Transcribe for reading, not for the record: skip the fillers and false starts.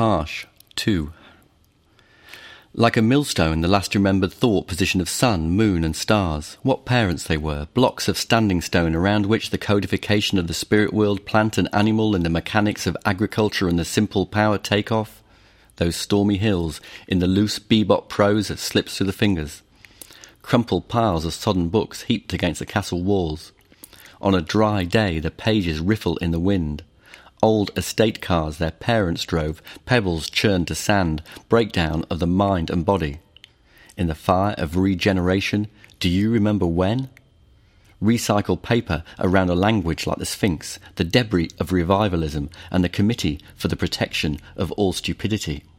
Harsh, 2. Like a millstone, the last remembered thought position of sun, moon and stars. What parents they were, blocks of standing stone around which the codification of the spirit world, plant and animal, and the mechanics of agriculture and the simple power take off. Those stormy hills, in the loose bebop prose that slips through the fingers. Crumpled piles of sodden books heaped against the castle walls. On a dry day the pages riffle in the wind. Old estate cars their parents drove, pebbles churned to sand, breakdown of the mind and body. In the fire of regeneration, do you remember when? Recycled paper around a language like the Sphinx, the debris of revivalism, and the Committee for the Protection of All Stupidity.